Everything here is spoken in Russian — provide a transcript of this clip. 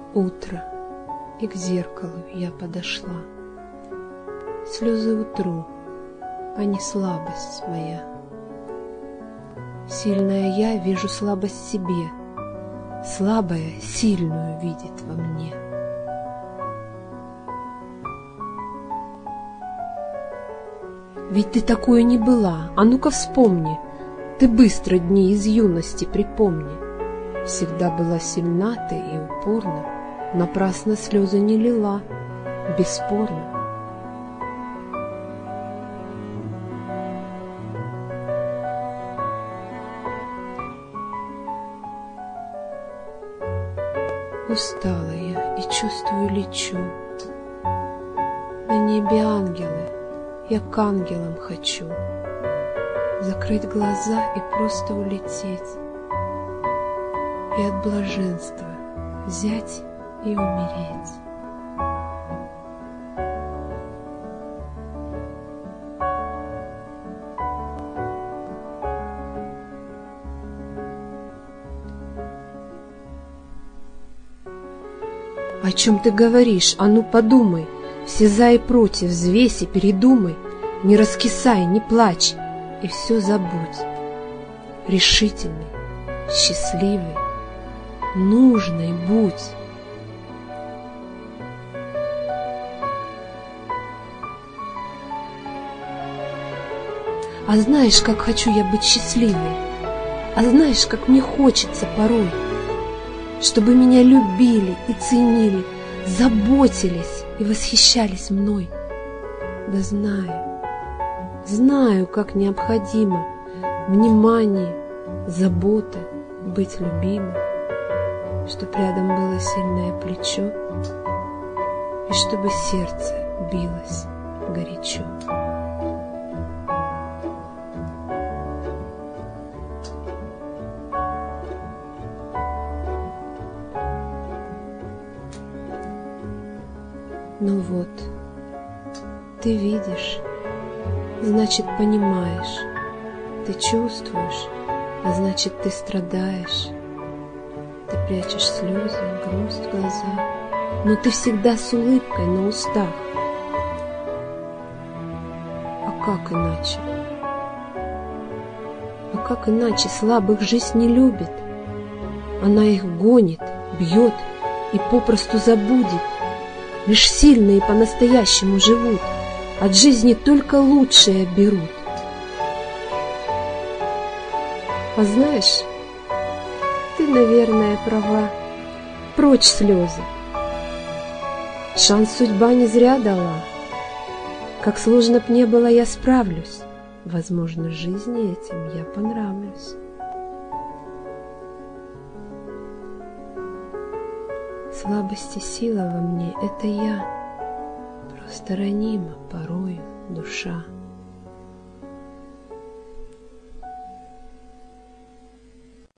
Утро, и к зеркалу я подошла. Слезы утру, а не слабость моя. Сильная я вижу слабость в себе, слабая сильную видит во мне. Ведь ты такой не была, а ну-ка вспомни, ты быстро дни из юности припомни. Всегда была сильна ты и упорна, напрасно слезы не лила, бесспорно. Устала я и чувствую лечу. На небе ангелы, я к ангелам хочу. Закрыть глаза и просто улететь. И от блаженства взять и умереть. О чем ты говоришь? А ну подумай, все за и против взвесь и передумай, не раскисай, не плачь и все забудь. Решительный, счастливый, нужной будь. А знаешь, как хочу я быть счастливой? А знаешь, как мне хочется порой, чтобы меня любили и ценили, заботились и восхищались мной. Да знаю, как необходимо внимание, забота, быть любимым, чтоб рядом было сильное плечо и чтобы сердце билось горячо. Ну вот, ты видишь, значит понимаешь, ты чувствуешь, а значит ты страдаешь. Ты прячешь слезы, грусть в глаза, но ты всегда с улыбкой на устах. А как иначе? А как иначе слабых жизнь не любит? Она их гонит, бьет и попросту забудет. Лишь сильные по-настоящему живут, от жизни только лучшее берут. А знаешь, ты, наверное, права. Прочь слезы. Шанс судьба не зря дала. Как сложно б не было, я справлюсь. Возможно, жизни этим я понравлюсь. Слабость и сила во мне — это я, просто ранима порою душа.